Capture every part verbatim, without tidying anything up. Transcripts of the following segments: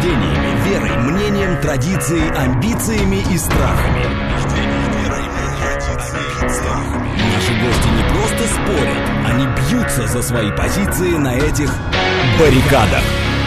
убеждениями, верой, мнением, традицией, амбициями и страхами. Наши гости не просто спорят, они бьются за свои позиции на этих баррикадах.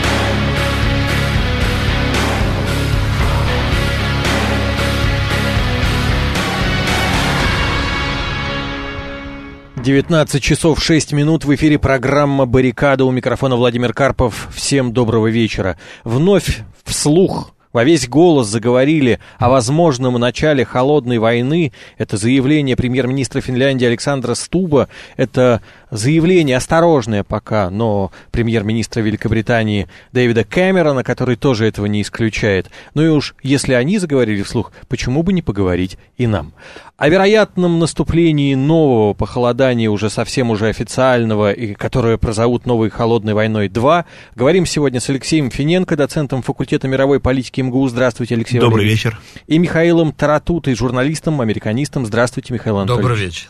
девятнадцать часов шесть минут, в эфире программа «Баррикада», у микрофона Владимир Карпов. Всем доброго вечера. Вновь вслух во весь голос заговорили о возможном начале холодной войны. Это заявление премьер-министра Финляндии Александра Стуба. Это заявление осторожное пока, но премьер-министра Великобритании Дэвида Кэмерона, который тоже этого не исключает. Ну и уж если они заговорили вслух, почему бы не поговорить и нам? О вероятном наступлении нового похолодания, уже совсем уже официального, и которое прозовут новой холодной войной два, говорим сегодня с Алексеем Финенко, доцентом факультета мировой политики эм гэ у. Здравствуйте, Алексей Добрый Валерьевич. вечер. И Михаилом Таратутой, журналистом, американистом. Здравствуйте, Михаил Анатольевич. Добрый вечер.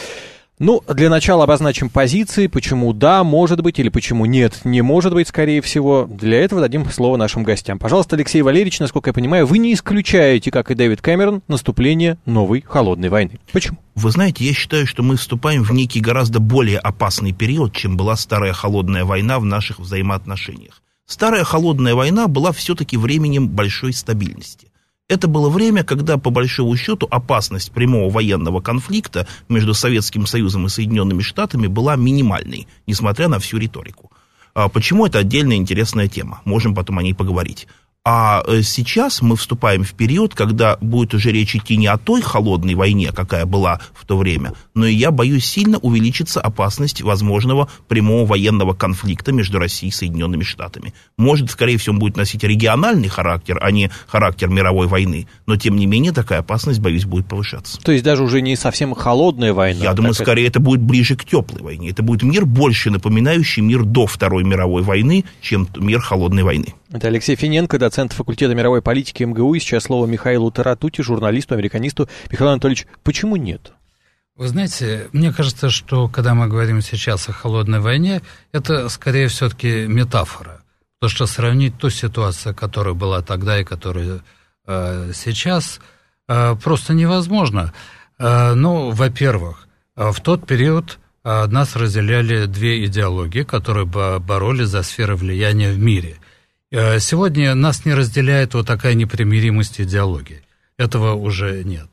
Ну, для начала обозначим позиции, почему да, может быть, или почему нет, не может быть, скорее всего. Для этого дадим слово нашим гостям. Пожалуйста, Алексей Валерьевич, насколько я понимаю, вы не исключаете, как и Дэвид Кэмерон, наступление новой холодной войны. Почему? Вы знаете, я считаю, что мы вступаем в некий гораздо более опасный период, чем была старая холодная война в наших взаимоотношениях. Старая холодная война была все-таки временем большой стабильности. Это было время, когда, по большому счету, опасность прямого военного конфликта между Советским Союзом и Соединенными Штатами была минимальной, несмотря на всю риторику. Почему? Это отдельная интересная тема. Можем потом о ней поговорить. А сейчас мы вступаем в период, когда будет уже речь идти не о той холодной войне, какая была в то время, но и, я боюсь, сильно увеличится опасность возможного прямого военного конфликта между Россией и Соединенными Штатами. Может, скорее всего, он будет носить региональный характер, а не характер мировой войны, но, тем не менее, такая опасность, боюсь, будет повышаться. То есть даже уже не совсем холодная война? Я думаю, скорее это... это будет ближе к теплой войне. Это будет мир, больше напоминающий мир до Второй мировой войны, чем мир холодной войны. Это Алексей Финенко, доцент факультета мировой политики эм гэ у. И сейчас слово Михаилу Таратуте, журналисту, американисту. Михаил Анатольевич, почему нет? Вы знаете, мне кажется, что когда мы говорим сейчас о холодной войне, это скорее все-таки метафора. Потому что сравнить ту ситуацию, которая была тогда и которая э, сейчас, э, просто невозможно. Э, ну, во-первых, э, в тот период э, нас разделяли две идеологии, которые боролись за сферы влияния в мире. Сегодня нас не разделяет вот такая непримиримость идеологии. Этого уже нет.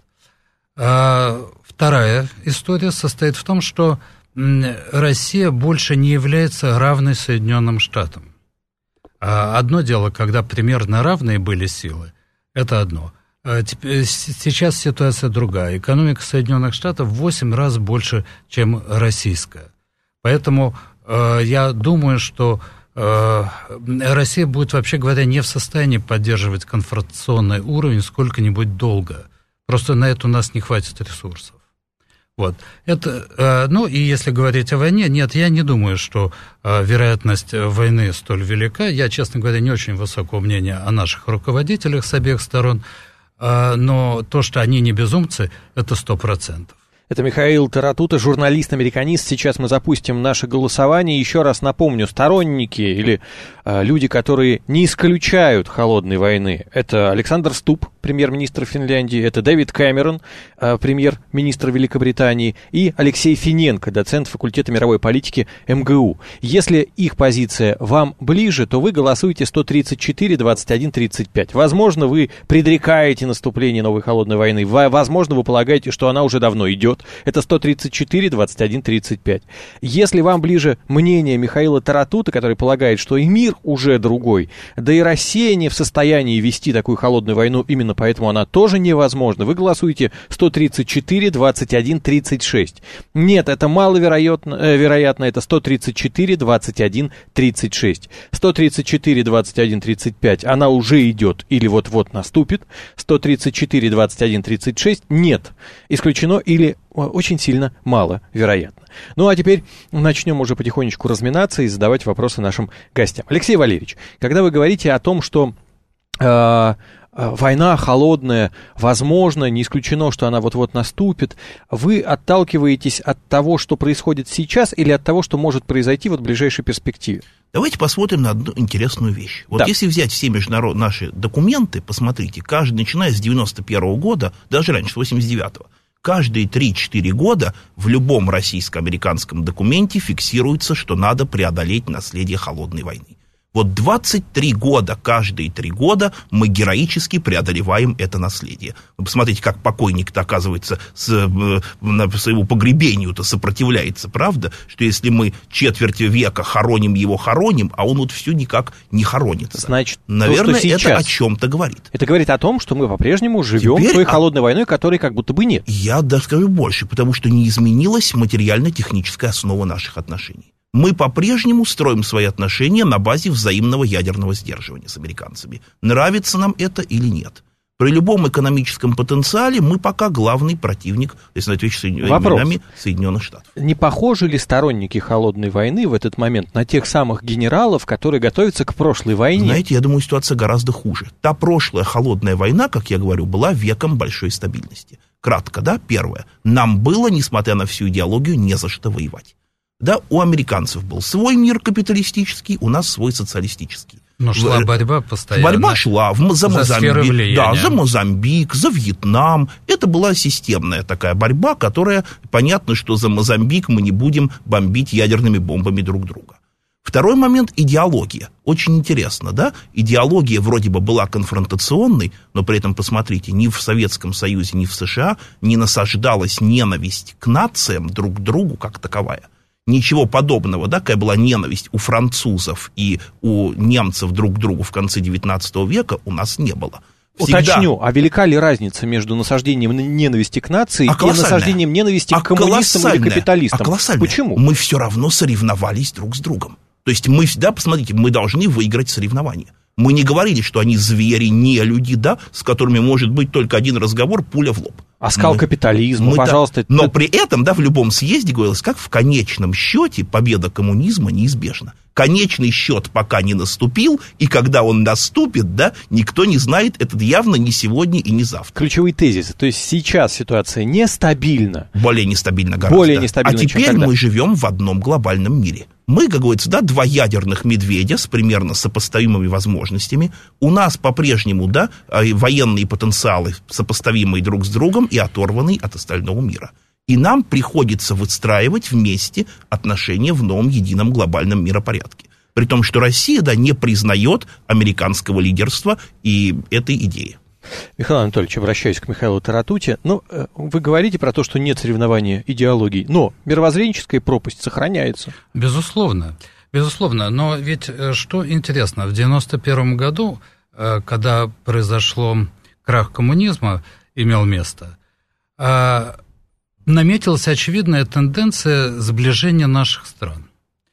А вторая история состоит в том, что Россия больше не является равной Соединенным Штатам. Одно дело, когда примерно равные были силы, это одно. Сейчас ситуация другая. Экономика Соединенных Штатов в восемь раз больше, чем российская. Поэтому я думаю, что Россия будет, вообще говоря, не в состоянии поддерживать конфронтационный уровень сколько-нибудь долго. Просто на это у нас не хватит ресурсов. Вот. Это, ну, и если говорить о войне, нет, я не думаю, что вероятность войны столь велика. Я, честно говоря, не очень высокого мнения о наших руководителях с обеих сторон, но то, что они не безумцы, это сто процентов. Это Михаил Таратута, журналист-американист. Сейчас мы запустим наше голосование. Еще раз напомню, сторонники или э, люди, которые не исключают холодной войны, это Александр Стуб, премьер-министр Финляндии, это Дэвид Кэмерон, э, премьер-министр Великобритании, и Алексей Финенко, доцент факультета мировой политики эм гэ у. Если их позиция вам ближе, то вы голосуете сто тридцать четыре двадцать один тридцать пять. Возможно, вы предрекаете наступление новой холодной войны. Возможно, вы полагаете, что она уже давно идет. Это сто тридцать четыре двадцать один тридцать пять. Если вам ближе мнение Михаила Таратута, который полагает, что и мир уже другой, да и Россия не в состоянии вести такую холодную войну, именно поэтому она тоже невозможна, вы голосуете сто тридцать четыре двадцать один тридцать шесть. Нет, это маловероятно, э, вероятно, это сто тридцать четыре двадцать один тридцать шесть. сто тридцать четыре двадцать один тридцать пять, она уже идет или вот-вот наступит. сто тридцать четыре двадцать один тридцать шесть, нет, исключено или очень сильно маловероятно. Ну, а теперь начнем уже потихонечку разминаться и задавать вопросы нашим гостям. Алексей Валерьевич, когда вы говорите о том, что э, война холодная, возможно, не исключено, что она вот-вот наступит, вы отталкиваетесь от того, что происходит сейчас, или от того, что может произойти вот в ближайшей перспективе? Давайте посмотрим на одну интересную вещь. Вот да. если взять все международные наши документы, посмотрите, каждый, начиная с девяносто первого года, даже раньше, с восемьдесят девятого, каждые три-четыре года в любом российско-американском документе фиксируется, что надо преодолеть наследие холодной войны. Вот двадцать три года, каждые три года мы героически преодолеваем это наследие. Вы посмотрите, как покойник-то, оказывается, с, э, своему погребению-то сопротивляется, правда? Что если мы четверть века хороним его, хороним, а он вот все никак не хоронится. Значит, наверное, то, что сейчас... это о чем-то говорит. Это говорит о том, что мы по-прежнему живем Теперь, той а... холодной войной, которой как будто бы нет. Я даже скажу больше, потому что не изменилась материально-техническая основа наших отношений. Мы по-прежнему строим свои отношения на базе взаимного ядерного сдерживания с американцами. Нравится нам это или нет. При любом экономическом потенциале мы пока главный противник, если отвечать именами Соединенных Штатов. Не похожи ли сторонники холодной войны в этот момент на тех самых генералов, которые готовятся к прошлой войне? Знаете, я думаю, ситуация гораздо хуже. Та прошлая холодная война, как я говорю, была веком большой стабильности. Кратко, да, первое. Нам было, несмотря на всю идеологию, не за что воевать. Да, у американцев был свой мир капиталистический, у нас свой социалистический. Но шла борьба постоянно. Борьба шла в, за, за Мозамбик, да, за Мозамбик, за Вьетнам. Это была системная такая борьба, которая, понятно, что за Мозамбик мы не будем бомбить ядерными бомбами друг друга. Второй момент – идеология. Очень интересно, да? Идеология вроде бы была конфронтационной, но при этом, посмотрите, ни в Советском Союзе, ни в США не насаждалась ненависть к нациям друг к другу как таковая. Ничего подобного, да, какая была ненависть у французов и у немцев друг к другу в конце девятнадцатого века, у нас не было. Всегда... Уточню, а велика ли разница между насаждением ненависти к нации а и насаждением ненависти а к коммунистам или капиталистам? А колоссальная. Почему? Мы все равно соревновались друг с другом. То есть мы всегда, посмотрите, мы должны выиграть соревнования. Мы не говорили, что они звери, не люди, да, с которыми может быть только один разговор, пуля в лоб. Оскал мы, капитализма, мы, пожалуйста. Да, но при этом, да, в любом съезде говорилось, как в конечном счете победа коммунизма неизбежна. Конечный счет пока не наступил, и когда он наступит, да, никто не знает, это явно не сегодня и не завтра. Ключевые тезисы. То есть сейчас ситуация нестабильна. Более нестабильна гораздо. Более нестабильна, а теперь чем мы живем в одном глобальном мире. Мы, как говорится, да, два ядерных медведя с примерно сопоставимыми возможностями. У нас по-прежнему, да, военные потенциалы сопоставимые друг с другом и оторванные от остального мира. И нам приходится выстраивать вместе отношения в новом едином глобальном миропорядке. При том, что Россия, да, не признает американского лидерства и этой идеи. Михаил Анатольевич, обращаюсь к Михаилу Таратуте. Ну, вы говорите про то, что нет соревнования идеологий, но мировоззренческая пропасть сохраняется. Безусловно, безусловно. Но ведь что интересно, в девяносто первом году, когда произошло крах коммунизма, имел место, наметилась очевидная тенденция сближения наших стран.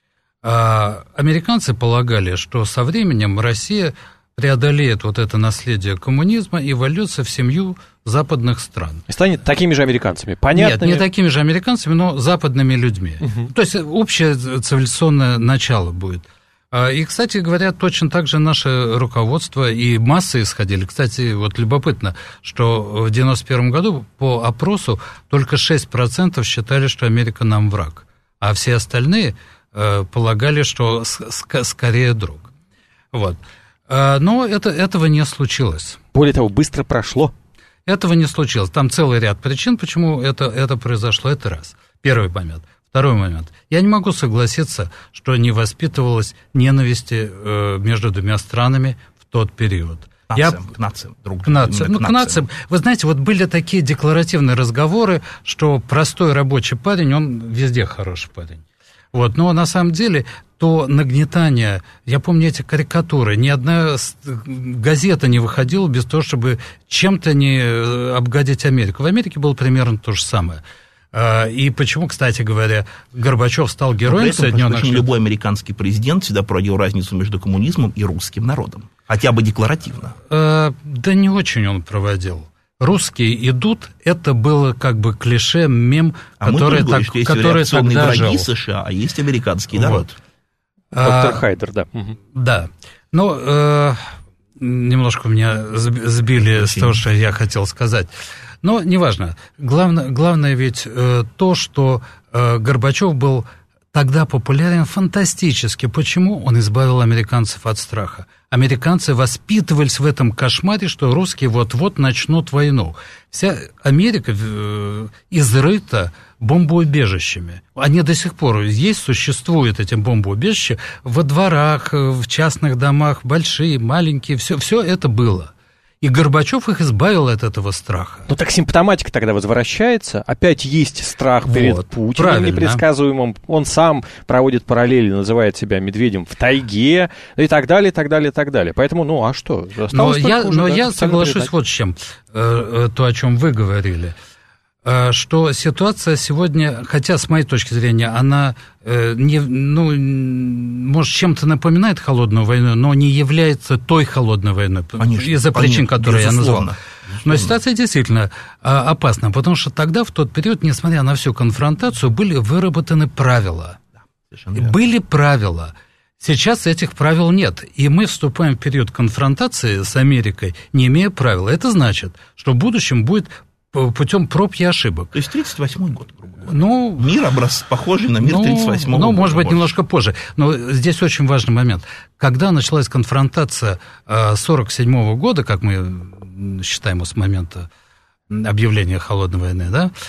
Американцы полагали, что со временем Россия преодолеет вот это наследие коммунизма и вольется в семью западных стран. И станет такими же американцами, понятными? Нет, не такими же американцами, но западными людьми. Угу. То есть общее цивилизационное начало будет. И, кстати говоря, точно так же наше руководство и массы исходили. Кстати, вот любопытно, что в девяносто первом году по опросу только шесть процентов считали, что Америка нам враг, а все остальные э, полагали, что ск- скорее друг. Вот. Но это, этого не случилось. Более того, быстро прошло. Этого не случилось. Там целый ряд причин, почему это, это произошло. Это раз. Первый момент. Второй момент. Я не могу согласиться, что не воспитывалась ненависти э, между двумя странами в тот период. К нациям, Я... к нациям. Друг, к нациям. Ну, к к нациям. Вы знаете, вот были такие декларативные разговоры, что простой рабочий парень, он везде хороший парень. Вот. Но на самом деле то нагнетание, я помню эти карикатуры, ни одна газета не выходила без того, чтобы чем-то не обгадить Америку. В Америке было примерно то же самое. И почему, кстати говоря, Горбачев стал героем Соединенных Штатов? Любой американский президент всегда проводил разницу между коммунизмом и русским народом. Хотя бы декларативно. Да не очень он проводил. Русские идут, это было как бы клише, мем, а который, так, говорим, который тогда враги жил. США, а есть американский народ. Вот. Доктор а, Хайдер, да. Угу. Да. Ну, э, немножко меня сбили Очень. с того, что я хотел сказать. Но неважно. Главное, главное ведь э, то, что э, Горбачев был тогда популярен фантастически. Почему? Он избавил американцев от страха. Американцы воспитывались в этом кошмаре, что русские вот-вот начнут войну. Вся Америка э, изрыта бомбоубежищами. Они до сих пор есть, существуют эти бомбоубежища во дворах, в частных домах, большие, маленькие, все, все это было. И Горбачев их избавил от этого страха. Ну так симптоматика тогда возвращается. Опять есть страх вот, перед Путиным правильно. непредсказуемым. Он сам проводит параллели, называет себя медведем в тайге и так далее, и так далее, и так далее. Поэтому, ну а что? Но я, уже, но да, я соглашусь наблюдать. Вот с чем, э, то, о чем вы говорили. Что ситуация сегодня, хотя с моей точки зрения, она э, не, ну, может, чем-то напоминает холодную войну, но не является той холодной войной, конечно, из-за причин, которые я назвал. Безусловно. Но ситуация действительно а, опасна, потому что тогда, в тот период, несмотря на всю конфронтацию, были выработаны правила. Да, были правила. Сейчас этих правил нет, и мы вступаем в период конфронтации с Америкой, не имея правил. Это значит, что в будущем будет путем проб и ошибок. То есть тридцать восьмой год, грубо говоря. Ну, мир образ похожий на мир ну, тридцать восьмого ну, года. Ну, может быть, больше. немножко позже. Но здесь очень важный момент. Когда началась конфронтация сорок седьмого года, как мы считаем с момента объявления холодной войны,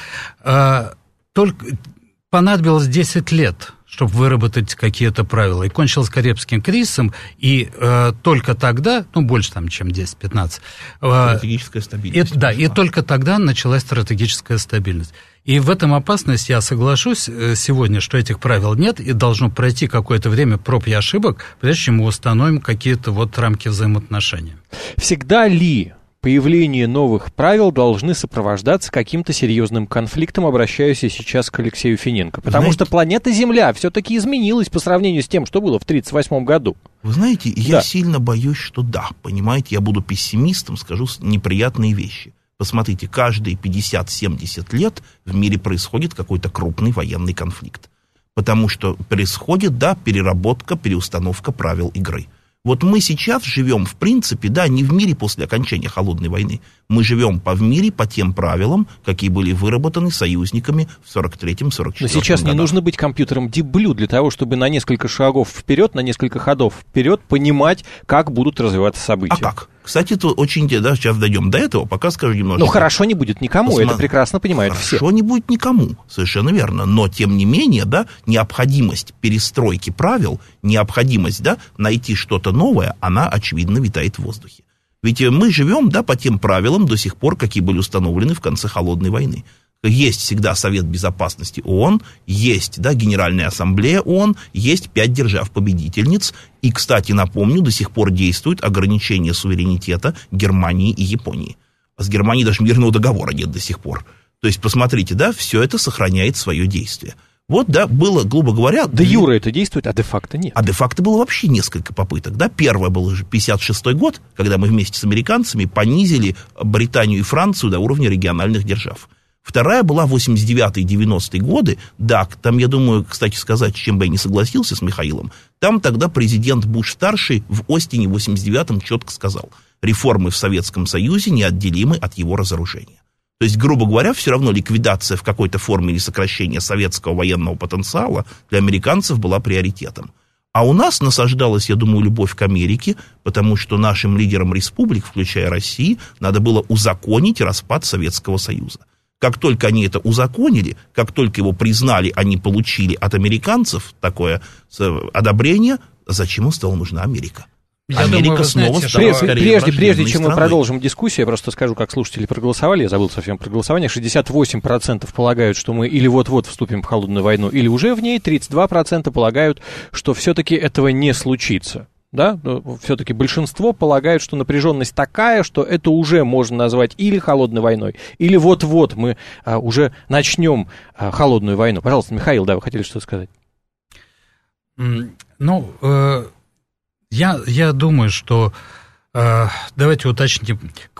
да, только понадобилось десять лет, чтобы выработать какие-то правила. И кончилось Карибским кризисом, и э, только тогда, ну, больше там, чем десять-пятнадцать... Э, стратегическая стабильность. И, да, и только тогда началась стратегическая стабильность. И в этом опасность, я соглашусь сегодня, что этих правил нет, и должно пройти какое-то время проб и ошибок, прежде чем мы установим какие-то вот рамки взаимоотношений. Всегда ли появление новых правил должны сопровождаться каким-то серьезным конфликтом? Обращаюсь я сейчас к Алексею Финенко. Потому знаете, что планета Земля все-таки изменилась по сравнению с тем, что было в тридцать восьмом году. Вы знаете, я да. сильно боюсь, что да. Понимаете, я буду пессимистом, скажу неприятные вещи. Посмотрите, каждые пятьдесят-семьдесят лет в мире происходит какой-то крупный военный конфликт. Потому что происходит, да, переработка, переустановка правил игры. Вот мы сейчас живем, в принципе, да, не в мире после окончания холодной войны. Мы живем по, в мире по тем правилам, какие были выработаны союзниками в сорок третьем — сорок четвёртом Но сейчас годах. Не нужно быть компьютером Deep Blue для того, чтобы на несколько шагов вперед, на несколько ходов вперед понимать, как будут развиваться события. А как? Кстати, это очень, да, сейчас дойдем до этого, пока скажу немножко. Но хорошо не будет никому, Посма... это прекрасно понимают хорошо все. Хорошо не будет никому, совершенно верно. Но, тем не менее, да, необходимость перестройки правил, необходимость, да, найти что-то новое, она, очевидно, витает в воздухе. Ведь мы живем, да, по тем правилам до сих пор, какие были установлены в конце холодной войны. Есть всегда Совет Безопасности ООН, есть, да, Генеральная Ассамблея ООН, есть пять держав-победительниц. И, кстати, напомню, до сих пор действует ограничение суверенитета Германии и Японии. А с Германией даже мирного договора нет до сих пор. То есть, посмотрите, да, все это сохраняет свое действие. Вот, да, было, грубо говоря... Де юре это действует, а де-факто нет. А де-факто было вообще несколько попыток, да. Первое был уже пятьдесят шестой год, когда мы вместе с американцами понизили Британию и Францию до уровня региональных держав. Вторая была восемьдесят девятый — девяностые годы. Да, там, я думаю, кстати сказать, с чем бы я не согласился с Михаилом, там тогда президент Буш-старший в Остине в восемьдесят девятом четко сказал: реформы в Советском Союзе неотделимы от его разоружения. То есть, грубо говоря, все равно ликвидация в какой-то форме или сокращение советского военного потенциала для американцев была приоритетом. А у нас насаждалась, я думаю, любовь к Америке, потому что нашим лидерам республик, включая Россию, надо было узаконить распад Советского Союза. Как только они это узаконили, как только его признали, они получили от американцев такое одобрение, зачем им стала нужна Америка? Я Америка думаю, снова знаете, стала прежде, скорее прежде, прежде чем страной. мы продолжим дискуссию, я просто скажу, как слушатели проголосовали, я забыл совсем про голосование, шестьдесят восемь процентов полагают, что мы или вот-вот вступим в холодную войну, или уже в ней, тридцать два процента полагают, что все-таки этого не случится. Да, все-таки большинство полагают, что напряженность такая, что это уже можно назвать или холодной войной, или вот-вот мы а, уже начнем а, холодную войну. Пожалуйста, Михаил, да, вы хотели что-то сказать? Ну, э, я, я думаю, что э, давайте уточним.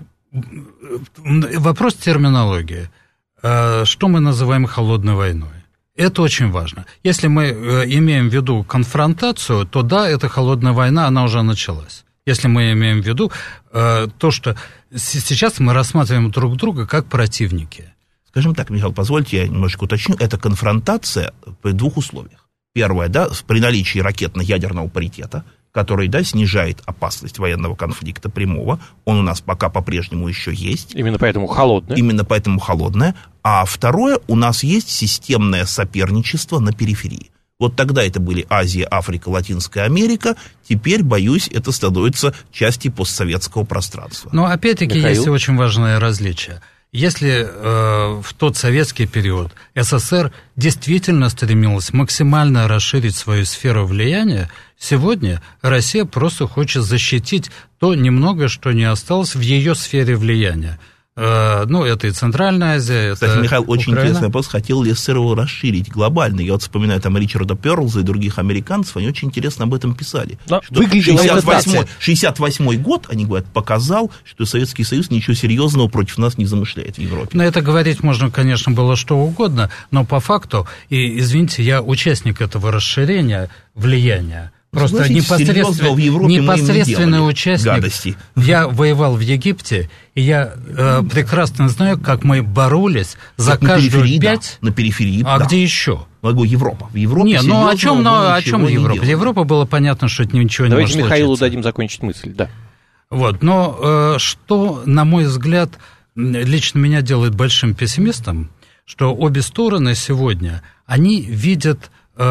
Вопрос терминологии. Э, что мы называем холодной войной? Это очень важно. Если мы э, имеем в виду конфронтацию, то да, это холодная война, она уже началась. Если мы имеем в виду э, то, что с- сейчас мы рассматриваем друг друга как противники. Скажем так, Михаил, позвольте я немножко уточню. Это конфронтация при двух условиях. Первое, да, при наличии ракетно-ядерного паритета, который, да, снижает опасность военного конфликта прямого. Он у нас пока по-прежнему еще есть. Именно поэтому холодное. Именно поэтому холодное. А второе, у нас есть системное соперничество на периферии. Вот тогда это были Азия, Африка, Латинская Америка. Теперь, боюсь, это становится частью постсоветского пространства. Но опять-таки Михаил? есть очень важное различие. Если э, в тот советский период СССР действительно стремилась максимально расширить свою сферу влияния, сегодня Россия просто хочет защитить то немногое, что не осталось в ее сфере влияния. Э, ну, это и Центральная Азия, Кстати, это Михаил, очень Украина. интересный вопрос. Хотел ли СССР его расширить глобально? Я вот вспоминаю там Ричарда Перлза и других американцев, они очень интересно об этом писали. Да, Что выглядело это так. шестьдесят восьмой год, они говорят, показал, что Советский Союз ничего серьезного против нас не замышляет в Европе. Но это говорить можно, конечно, было что угодно, но по факту, и, извините, я участник этого расширения влияния, просто Согласитесь, непосредственно, в Европе непосредственный мы участник. гадости. Я воевал в Египте, и я э, прекрасно знаю, как мы боролись за Как на каждую периферии, пять. Да, на периферии, А да. где еще? Могу Европа. В Европе Не, ну о серьезного чем, мы ну, о ничего чем не Европа? делали. Европа было понятно, что это ничего не Давайте может Михаилу случиться. дадим закончить мысль, да. Вот, но э, что, на мой взгляд, лично меня делает большим пессимистом, что обе стороны сегодня, они видят э,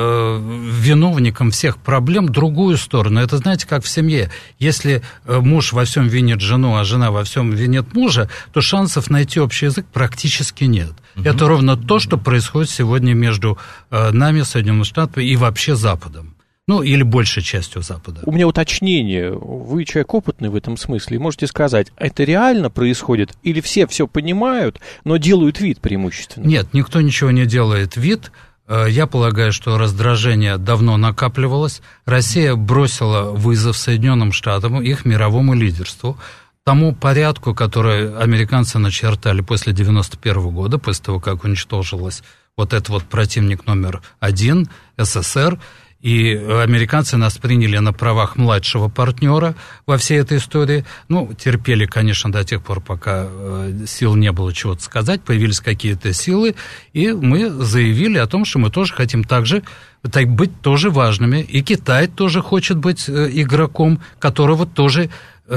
э, виновником всех проблем другую сторону. Это, знаете, как в семье. Если э, муж во всем винит жену, а жена во всем винит мужа, то шансов найти общий язык практически нет. Угу. Это ровно то, что происходит сегодня между э, нами, Соединенными Штатами, и вообще Западом. Ну, или большей частью Запада. У меня уточнение. Вы человек опытный в этом смысле. Можете сказать, это реально происходит? Или все все понимают, но делают вид преимущественно? Нет, никто ничего не делает вид. Я полагаю, что раздражение давно накапливалось. Россия бросила вызов Соединенным Штатам, их мировому лидерству, тому порядку, который американцы начертали после девяносто первого года, после того, как уничтожилась вот этот вот противник номер один, СССР. И американцы нас приняли на правах младшего партнера во всей этой истории. Ну, терпели, конечно, до тех пор, пока сил не было чего-то сказать, появились какие-то силы, и мы заявили о том, что мы тоже хотим также так, быть тоже важными. И Китай тоже хочет быть игроком, которого тоже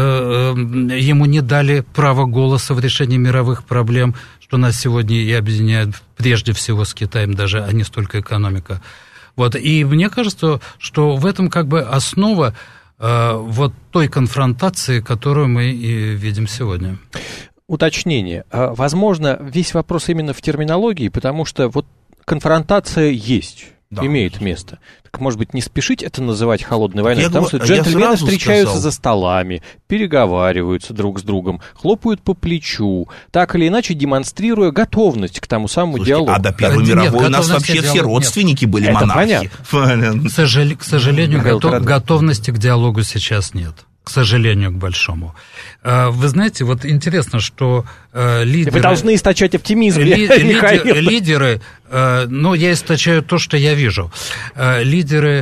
э, ему не дали права голоса в решении мировых проблем, что нас сегодня и объединяет прежде всего с Китаем даже, а не столько экономика. Вот, и мне кажется, что в этом как бы основа э, вот той конфронтации, которую мы и видим сегодня. Уточнение. Возможно, весь вопрос именно в терминологии, потому что вот конфронтация есть. Да, имеет безусловно. Место. Так, может быть, не спешить это называть холодной войной, я потому говорю, что джентльмены встречаются сказал. за столами, переговариваются друг с другом, хлопают по плечу, так или иначе демонстрируя готовность к тому самому Слушайте, диалогу. а до Первой нет, мировой у нас вообще диалог, все родственники нет. были это монархи. К, сожал... к сожалению, готов... готовности к диалогу сейчас нет. К сожалению, к большому. Вы знаете, вот интересно, что лидеры... Вы должны источать оптимизм, ли, Михаил. Лидеры, лидеры, ну, я источаю то, что я вижу. Лидеры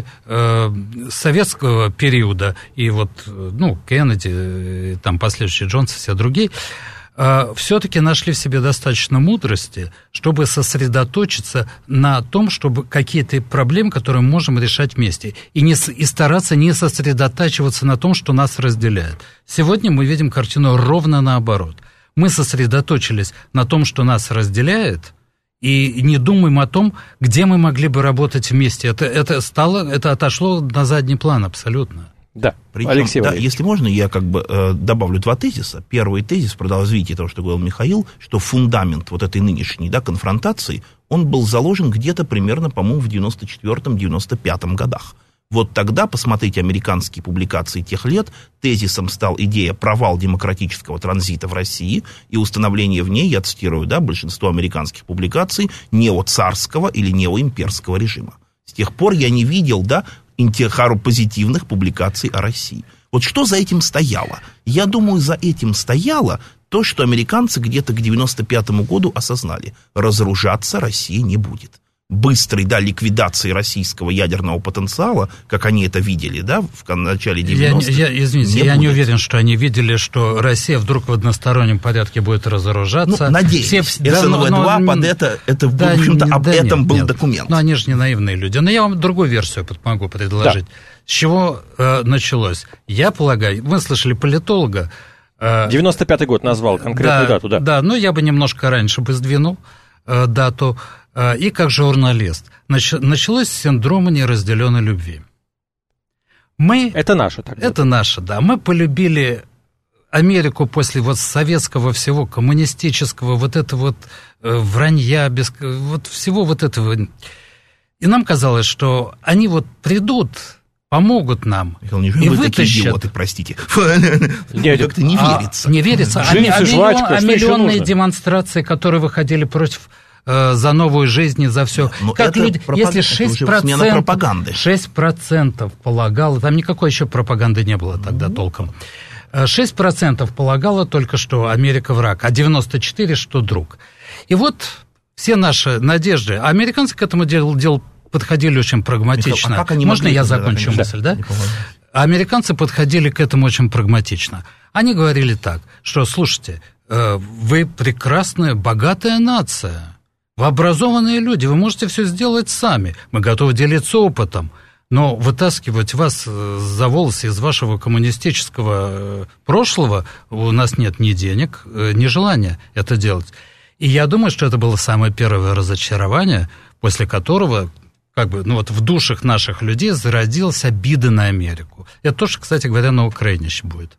советского периода, и вот, ну, Кеннеди, там последующий Джонсон, все другие, все-таки нашли в себе достаточно мудрости, чтобы сосредоточиться на том, чтобы какие-то проблемы, которые мы можем решать вместе, и, не, и стараться не сосредотачиваться на том, что нас разделяет. Сегодня мы видим картину ровно наоборот. Мы сосредоточились на том, что нас разделяет, и не думаем о том, где мы могли бы работать вместе. Это, это, стало, это отошло на задний план абсолютно. Да, Причем, Алексей да, Валерьевич. если можно, я как бы э, добавлю два тезиса. Первый тезис, продолжение того, что говорил Михаил, что фундамент вот этой нынешней, да, конфронтации, он был заложен где-то примерно, по-моему, в девяносто четвёртом — девяносто пятом годах. Вот тогда, посмотрите американские публикации тех лет, тезисом стал идея провал демократического транзита в России и установление в ней, я цитирую, да, большинство американских публикаций, неоцарского или неоимперского режима. С тех пор я не видел, да, позитивных публикаций о России. Вот что за этим стояло? Я думаю, за этим стояло то, что американцы где-то к девяносто пятому году осознали. Разоружаться Россия не будет. быстрой, да, ликвидации российского ядерного потенциала, как они это видели, да, в начале девяностых. Я, я, извините, не я будет. не уверен, что они видели, что Россия вдруг в одностороннем порядке будет разоружаться. Ну, надеюсь. Все, эс эн вэ два да, под это, это да, в общем-то, об да, этом нет, был нет. документ. Но они же не наивные люди. Но я вам другую версию могу предложить. Да. С чего э, началось? Я полагаю, вы слышали политолога. Э, девяносто пятый год назвал конкретную да, дату, да. Да, но я бы немножко раньше бы сдвинул э, дату. Э, и как журналист. Нач, началось с синдрома неразделенной любви. Мы, это наше тогда. Это наше, да. Мы полюбили Америку после вот советского всего, коммунистического, вот этого вот э, вранья, без, вот всего вот этого. И нам казалось, что они вот придут, помогут нам. Михаил, и вы вытащат. такие идиоты, простите. Как-то не а, верится. Не верится. Жизнь, а, а, жвачка, а что миллионные еще демонстрации, которые выходили против э, за новую жизнь, за все. Но как это люди, пропаг... если шесть процентов, пропаганды. шесть процентов полагало, там никакой еще пропаганды не было тогда mm-hmm. толком. шесть процентов полагало только, что Америка враг, а девяносто четыре процента, что друг. И вот все наши надежды, а американцы к этому делу, делу подходили очень прагматично. Михаил, а как они Можно могли, я да, закончу конечно, мысль, да? Американцы подходили к этому очень прагматично. Они говорили так, что, слушайте, вы прекрасная, богатая нация, вы образованные люди, вы можете все сделать сами, мы готовы делиться опытом, но вытаскивать вас за волосы из вашего коммунистического прошлого у нас нет ни денег, ни желания это делать. И я думаю, что это было самое первое разочарование, после которого как бы, ну вот в душах наших людей зародилась обида на Америку. Это тоже, кстати говоря, на Украине еще будет.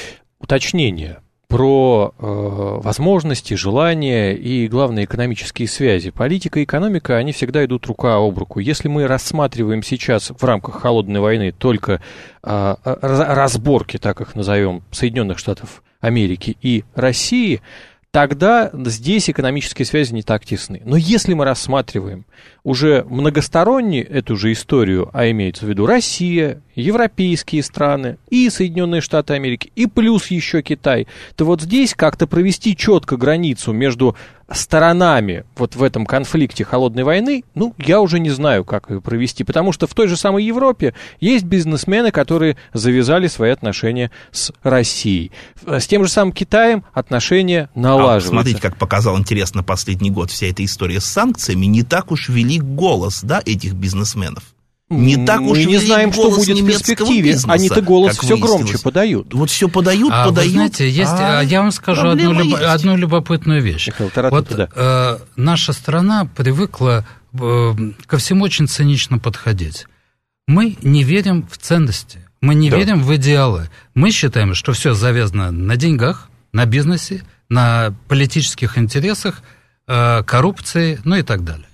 Уточнение про э, возможности, желания и, главное, экономические связи. Политика и экономика, они всегда идут рука об руку. Если мы рассматриваем сейчас в рамках холодной войны только э, разборки, так их назовем, Соединенных Штатов Америки и России, тогда здесь экономические связи не так тесны. Но если мы рассматриваем уже многосторонне эту же историю, а имеется в виду Россия, европейские страны и Соединенные Штаты Америки, и плюс еще Китай, то вот здесь как-то провести четко границу между сторонами вот в этом конфликте холодной войны, ну, я уже не знаю, как ее провести, потому что в той же самой Европе есть бизнесмены, которые завязали свои отношения с Россией. С тем же самым Китаем отношения налаживаются. А, смотрите, как показал интересно последний год вся эта история с санкциями, не так уж велик голос, да, этих бизнесменов. Не так Мы уж не знаем, что будет в перспективе. Они-то голос все громче подают. Вот все подают, а, подают. Вы знаете, есть, а я вам скажу одну, люб... одну любопытную вещь. Михаил, вот да. э, наша страна привыкла э, ко всему очень цинично подходить. Мы не верим в ценности, мы не да. верим в идеалы. Мы считаем, что все завязано на деньгах, на бизнесе, на политических интересах, э, коррупции, ну и так далее.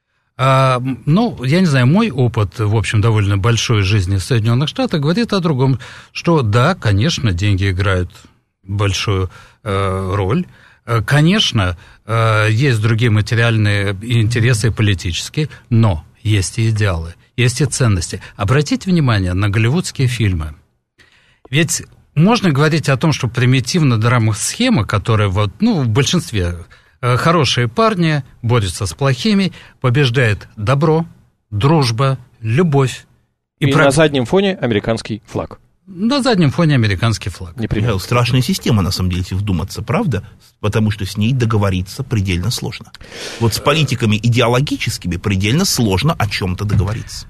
А, ну, я не знаю, мой опыт, в общем, довольно большой жизни в Соединенных Штатах говорит о другом, что да, конечно, деньги играют большую э, роль, конечно, э, есть другие материальные интересы политические, но есть и идеалы, есть и ценности. Обратите внимание на голливудские фильмы. Ведь можно говорить о том, что примитивная драма-схема, которая вот, ну, в большинстве... Хорошие парни борются с плохими, побеждает добро, дружба, любовь. И, и прав... на заднем фоне американский флаг. На заднем фоне американский флаг. Непременно. Страшная система, на самом деле, если вдуматься, правда? Потому что с ней договориться предельно сложно. Вот с политиками идеологическими предельно сложно о чем-то договориться.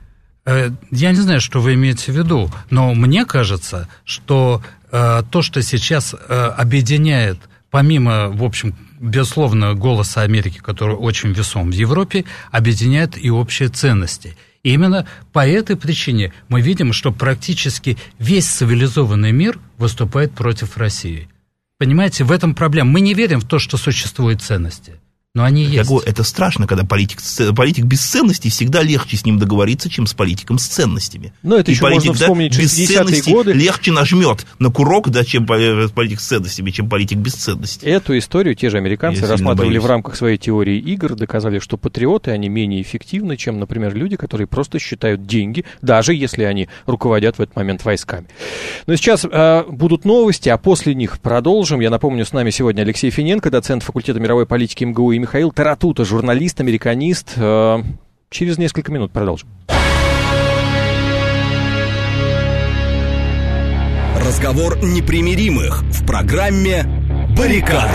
Я не знаю, что вы имеете в виду, но мне кажется, что э, то, что сейчас э, объединяет, помимо, в общем, безусловно, голоса Америки, который очень весом в Европе, объединяет и общие ценности. И именно по этой причине мы видим, что практически весь цивилизованный мир выступает против России. Понимаете, в этом проблема. Мы не верим в то, что существуют ценности. Но они Я есть. Говорю, это страшно, когда политик, политик без ценностей, всегда легче с ним договориться, чем с политиком с ценностями. Но это и еще политик, можно вспомнить да, шестидесятые годы. Легче нажмет на курок, да, чем политик с ценностями, чем политик без ценностей. Эту историю те же американцы Я рассматривали в рамках своей теории игр, доказали, что патриоты, они менее эффективны, чем, например, люди, которые просто считают деньги, даже если они руководят в этот момент войсками. Но сейчас э, будут новости, а после них продолжим. Я напомню, с нами сегодня Алексей Финенко, доцент факультета мировой политики эм гэ у, и Михаил Таратута, журналист, американист. через несколько минут продолжим. Разговор непримиримых в программе «Баррикады».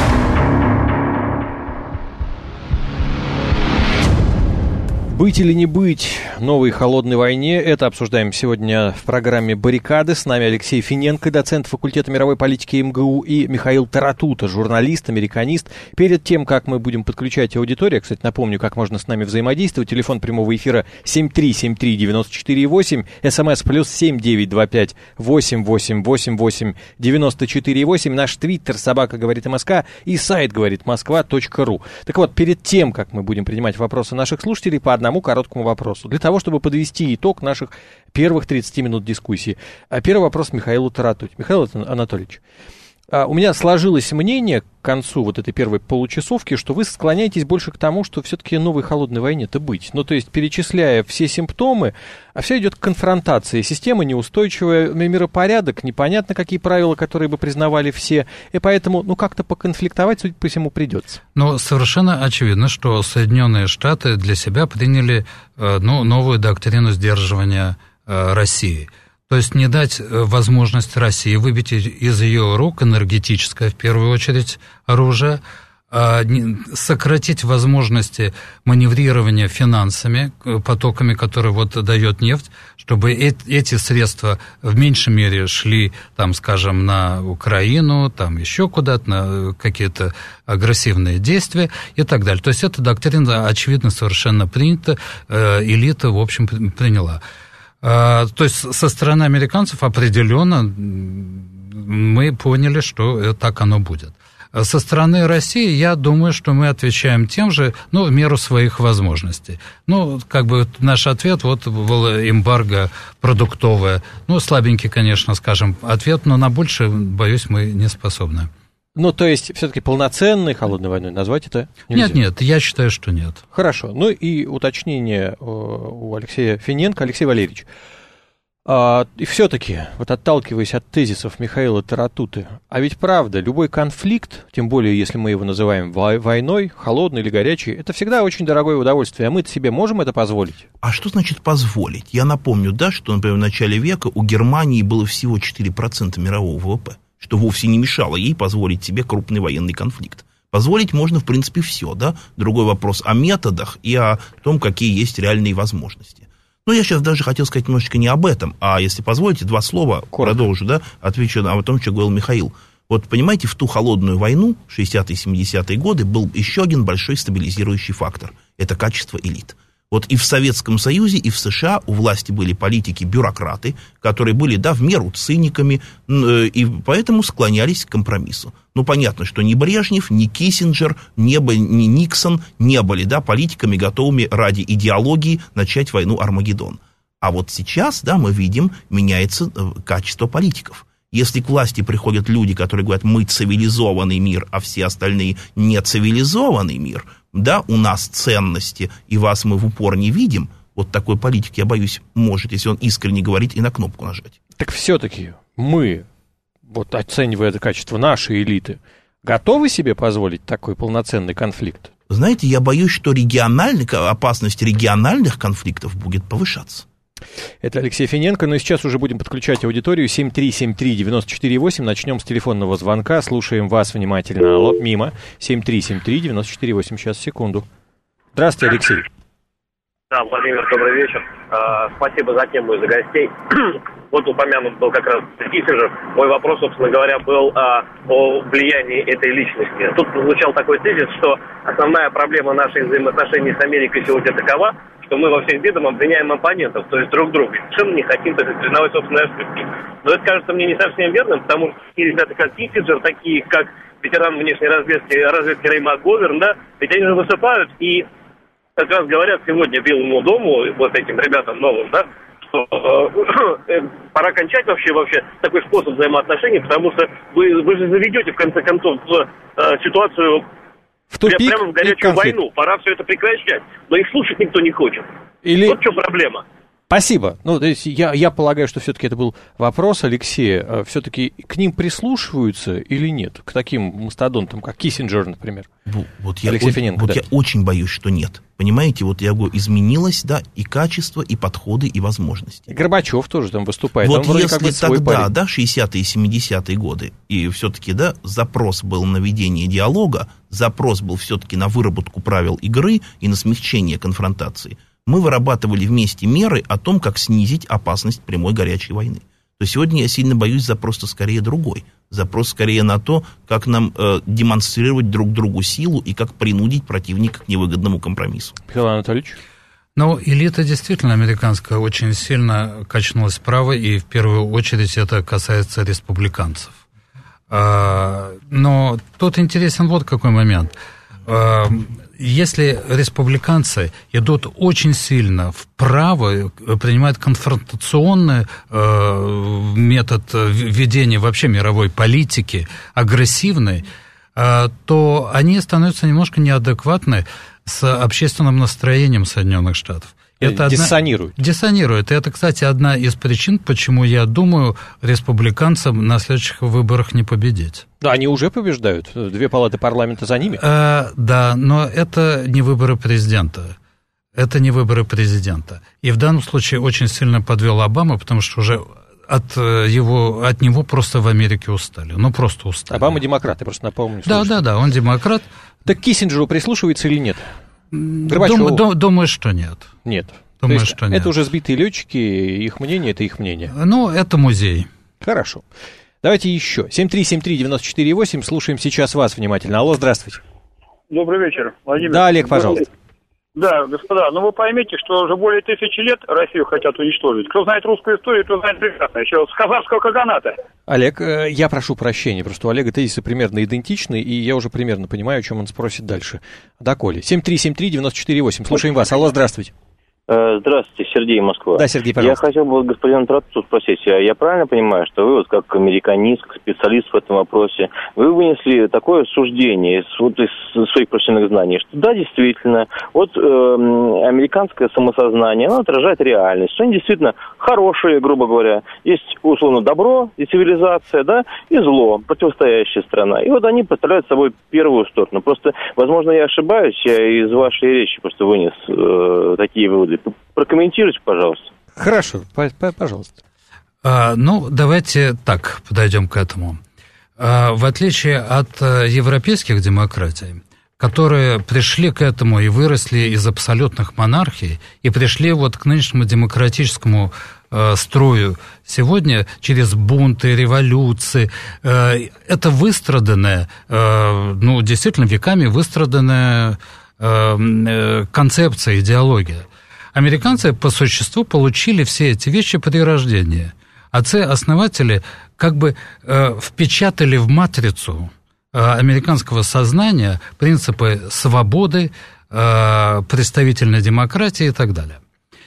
Быть или не быть новой холодной войне, это обсуждаем сегодня в программе «Баррикады». С нами Алексей Финенко, доцент факультета мировой политики эм гэ у, и Михаил Таратута, журналист, американист. Перед тем, как мы будем подключать аудиторию, кстати, напомню, как можно с нами взаимодействовать. Телефон прямого эфира семь три семь три девять четыре восемь, смс плюс семь девять два пять восемь восемь восемь восемь девять четыре восемь, наш твиттер собака говорит МСК и сайт говорит москва точка ру. Так вот, перед тем, как мы будем принимать вопросы наших слушателей, по одному короткому вопросу, для того, чтобы подвести итог наших первых тридцати минут дискуссии. Первый вопрос Михаилу Таратуте. Михаил Анатольевич, у меня сложилось мнение к концу вот этой первой получасовки, что вы склоняетесь больше к тому, что все-таки новой холодной войне-то быть. Ну, то есть, перечисляя все симптомы, а все идет к конфронтации. Система неустойчивая, миропорядок, непонятно, какие правила, которые бы признавали все. И поэтому, ну, как-то поконфликтовать, судя по всему, придется. Ну, совершенно очевидно, что Соединенные Штаты для себя приняли, ну, новую доктрину сдерживания России. То есть не дать возможность России выбить из ее рук энергетическое, в первую очередь, оружие, сократить возможности маневрирования финансами, потоками, которые вот дает нефть, чтобы эти средства в меньшей мере шли, там, скажем, на Украину, там еще куда-то, на какие-то агрессивные действия и так далее. То есть эта доктрина, очевидно, совершенно принята, элита, в общем, приняла. То есть со стороны американцев определенно мы поняли, что так оно будет. Со стороны России, я думаю, что мы отвечаем тем же, ну, в меру своих возможностей. Ну, как бы наш ответ, вот, был эмбарго продуктовое. Ну, слабенький, конечно, скажем, ответ, но на больше, боюсь, мы не способны. Ну, то есть, все-таки полноценной холодной войной назвать это нельзя? Нет, нет, я считаю, что нет. Хорошо. Ну, и уточнение у Алексея Финенко. Алексей Валерьевич, а, и все-таки, вот отталкиваясь от тезисов Михаила Таратуты, а ведь правда, любой конфликт, тем более, если мы его называем войной, холодной или горячей, это всегда очень дорогое удовольствие, а мы-то себе можем это позволить? А что значит позволить? Я напомню, да, что, например, в начале века у Германии было всего четыре процента мирового вэ вэ пэ. Что вовсе не мешало ей позволить себе крупный военный конфликт. Позволить можно, в принципе, все, да? Другой вопрос о методах и о том, какие есть реальные возможности. Но я сейчас даже хотел сказать немножечко не об этом, а, если позволите, два слова Коротко. продолжу, да? Отвечу на том, что говорил Михаил. Вот, понимаете, в ту холодную войну, шестидесятые-семидесятые годы, был еще один большой стабилизирующий фактор. Это качество элит. Вот и в Советском Союзе, и в США у власти были политики-бюрократы, которые были, да, в меру циниками, и поэтому склонялись к компромиссу. Ну, понятно, что ни Брежнев, ни Киссинджер, ни, ни Никсон не были, да, политиками, готовыми ради идеологии начать войну Армагеддон. А вот сейчас, да, мы видим, меняется качество политиков. Если к власти приходят люди, которые говорят, мы цивилизованный мир, а все остальные не цивилизованный мир, да, у нас ценности, и вас мы в упор не видим, вот такой политик, я боюсь, может, если он искренне говорит, и на кнопку нажать. Так все-таки мы, вот оценивая это качество нашей элиты, готовы себе позволить такой полноценный конфликт? Знаете, я боюсь, что региональный, опасность региональных конфликтов будет повышаться. Это Алексей Финенко, но сейчас уже будем подключать аудиторию. Семь три семь три девять четыре восемь. Начнем с телефонного звонка. Слушаем вас внимательно. Алло, мимо. Семь три семь три девять четыре восемь. Сейчас, секунду. Здравствуйте, Алексей. Да, Владимир, добрый вечер. А, спасибо за тему и за гостей. Вот упомянут был как раз Киссинджер. Мой вопрос, собственно говоря, был а, о влиянии этой личности. Тут звучал такой тезис, что основная проблема наших взаимоотношений с Америкой сегодня такова, что мы во всех бедах обвиняем оппонентов, то есть друг друга. Совершенно не хотим, так сказать, признавать собственные ошибки. Но это кажется мне не совсем верным, потому что такие ребята, как Киссинджер, такие, как ветеран внешней разведки, разведки Рэй МакГоверн, да, ведь они же выступают и как раз говорят сегодня Белому дому, вот этим ребятам новым, да, что э, пора кончать вообще, вообще такой способ взаимоотношений, потому что вы, вы же заведете, в конце концов, в э, ситуацию в тупик, прямо в горячую войну. Пора все это прекращать. Но их слушать никто не хочет. Или... Вот в чем проблема. Спасибо. Ну, то есть я, я полагаю, что все-таки это был вопрос Алексея. Все-таки к ним прислушиваются или нет? К таким мастодонтам, как Киссинджер, например. Ну, вот я, Алексей о, Финенко, вот да. я очень боюсь, что нет. Понимаете, вот я говорю, изменилось, да, и качество, и подходы, и возможности. И Горбачев тоже там выступает. Вот Он вроде если как бы свой тогда, парень. да, шестидесятые и семидесятые годы, и все-таки, да, запрос был на ведение диалога, запрос был все-таки на выработку правил игры и на смягчение конфронтации, мы вырабатывали вместе меры о том, как снизить опасность прямой горячей войны. То сегодня я сильно боюсь запрос скорее другой. Запрос скорее на то, как нам э, демонстрировать друг другу силу и как принудить противника к невыгодному компромиссу. Михаил Анатольевич? Ну, элита действительно американская очень сильно качнулась вправо, и в первую очередь это касается республиканцев. Но тут интересен вот какой момент. Если республиканцы идут очень сильно вправо, принимают конфронтационный э, метод ведения вообще мировой политики, агрессивный, э, то они становятся немножко неадекватны с общественным настроением Соединенных Штатов. Это диссонирует. Одна, диссонирует. И это, кстати, одна из причин, почему, я думаю, республиканцам на следующих выборах не победить. Да, они уже побеждают. Две палаты парламента за ними. Э, да, но это не выборы президента. Это не выборы президента. И в данном случае очень сильно подвел Обама, потому что уже от, его, от него просто в Америке устали. Ну, просто устали. Обама демократ, я просто напомню. Да, да, да, он демократ. Так Киссинджеру прислушивается или нет? Горбачеву? Дум, дум, думаю, что нет. Нет. Думаю, есть, что нет. Это уже сбитые летчики, их мнение, это их мнение. Ну, это музей. Хорошо. Давайте еще. семь три семь три девять четыре восемь. Слушаем сейчас вас внимательно. Алло, здравствуйте. Добрый вечер, Владимир. Да, Олег, пожалуйста. Да, господа, ну вы поймите, что уже более тысячи лет Россию хотят уничтожить. Кто знает русскую историю, тот знает прекрасно. Еще с хазарского каганата. Олег, я прошу прощения, просто у Олега тезисы примерно идентичны, и я уже примерно понимаю, о чем он спросит дальше. Да, Коля. семь три семь три девять четыре восемь. Слушаем вас. Алло, здравствуйте. Здравствуйте, Сергей, Москва. Да, Сергей, пожалуйста. Я хотел бы господина Тратцу спросить, я правильно понимаю, что вы, вот как американист, как специалист в этом вопросе, вы вынесли такое суждение из, вот, из своих профессиональных знаний, что да, действительно, вот э, американское самосознание, оно отражает реальность, что они действительно хорошие, грубо говоря, есть условно добро и цивилизация, да, и зло, противостоящая страна. И вот они представляют собой первую сторону. Просто, возможно, я ошибаюсь, я из вашей речи просто вынес э, такие выводы. Прокомментируйте, пожалуйста. Хорошо, пожалуйста. А, ну, давайте так подойдем к этому. А, в отличие от а, европейских демократий, которые пришли к этому и выросли из абсолютных монархий, и пришли вот к нынешнему демократическому э, строю сегодня через бунты, революции, э, это выстраданная, э, ну, действительно, веками выстраданная э, э, концепция, идеология. Американцы по существу получили все эти вещи при рождении. Отцы-основатели как бы э, впечатали в матрицу э, американского сознания принципы свободы, э, представительной демократии и так далее.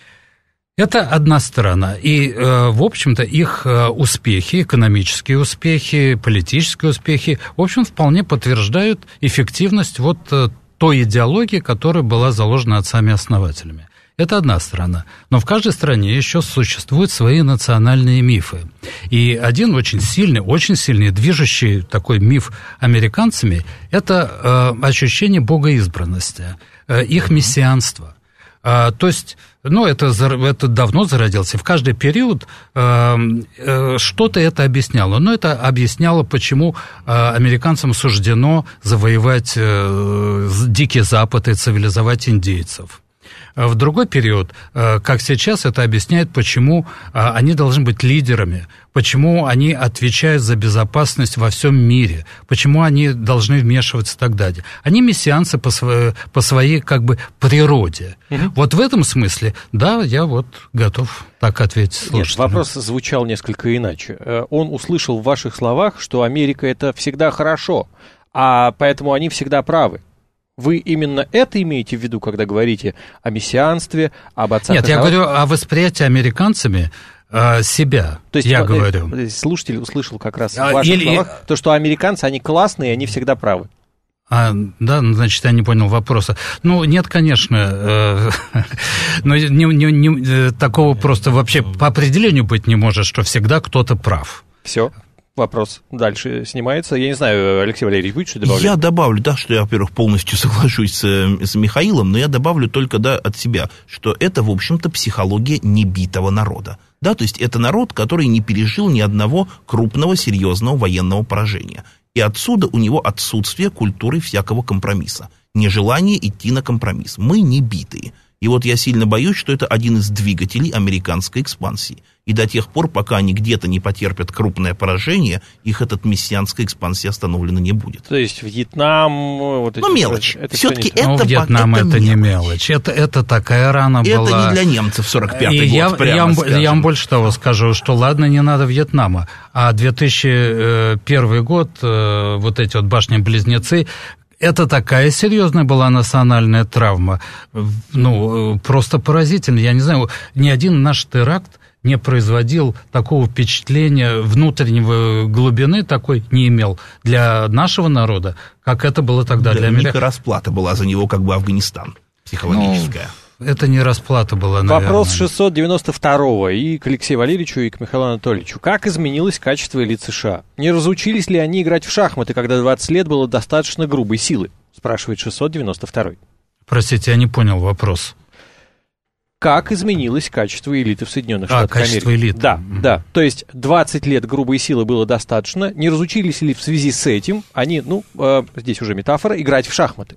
Это одна сторона. И, э, в общем-то, их э, успехи, экономические успехи, политические успехи, в общем, вполне подтверждают эффективность вот э, той идеологии, которая была заложена отцами-основателями. Это одна сторона. Но в каждой стране еще существуют свои национальные мифы. И один очень сильный, очень сильный, движущий такой миф американцами – это э, ощущение богоизбранности, э, их мессианства. Э, то есть, ну, это, это давно зародился. В каждый период э, э, что-то это объясняло. Но это объясняло, почему э, американцам суждено завоевать э, Дикий Запад и цивилизовать индейцев. В другой период, как сейчас, это объясняет, почему они должны быть лидерами, почему они отвечают за безопасность во всем мире, почему они должны вмешиваться и так далее. Они мессианцы по своей, по своей как бы природе. Угу. Вот в этом смысле, да, я вот готов так ответить слушателям. Нет, вопрос звучал несколько иначе. Он услышал в ваших словах, что Америка – это всегда хорошо, а поэтому они всегда правы. Вы именно это имеете в виду, когда говорите о мессианстве, об отцах? Нет, я говорю о восприятии американцами э, себя. То есть, я э, говорю. Слушатель услышал как раз а, в ваших или... словах то, что американцы, они классные, они всегда правы. А, да, значит, я не понял вопроса. Ну, нет, конечно, э, но не, не, не, такого просто вообще по определению быть не может, что всегда кто-то прав. Все. Вопрос дальше снимается. Я не знаю, Алексей Валерьевич, будет что добавлять? Я добавлю, да, что я, во-первых, полностью соглашусь с, с Михаилом, но я добавлю только, да, от себя, что это, в общем-то, психология небитого народа. Да, то есть это народ, который не пережил ни одного крупного, серьезного военного поражения. И отсюда у него отсутствие культуры всякого компромисса. Нежелание идти на компромисс. Мы не битые. И вот я сильно боюсь, что это один из двигателей американской экспансии. И до тех пор, пока они где-то не потерпят крупное поражение, их эта мессианская экспансия остановлена не будет. То есть Вьетнам... Вот эти ну, мелочь. Это Все-таки это, ну, Вьетнам это, это не мелочь. Это, это такая рана это была... Это не для немцев сорок пятый год, я, прямо я, скажем. Я вам больше того скажу, что ладно, не надо Вьетнама, а две тысячи первый год, вот эти вот башни-близнецы, это такая серьезная была национальная травма, ну, просто поразительно. Я не знаю, ни один наш теракт не производил такого впечатления, внутреннего глубины такой не имел для нашего народа, как это было тогда для, для Америки. Великая расплата была за него, как бы Афганистан, психологическая. Ну, это не расплата была, наверное. Вопрос шестьсот девяносто второго и к Алексею Валерьевичу, и к Михаилу Анатольевичу. Как изменилось качество элит США? Не разучились ли они играть в шахматы, когда двадцать лет было достаточно грубой силы? Спрашивает шестьсот девяносто второй. Простите, я не понял вопрос. Как изменилось качество элиты в Соединенных а, Штатах Америки? качество элиты. Да, mm-hmm. да. То есть двадцать лет грубой силы было достаточно. Не разучились ли в связи с этим они, ну, э, здесь уже метафора, играть в шахматы?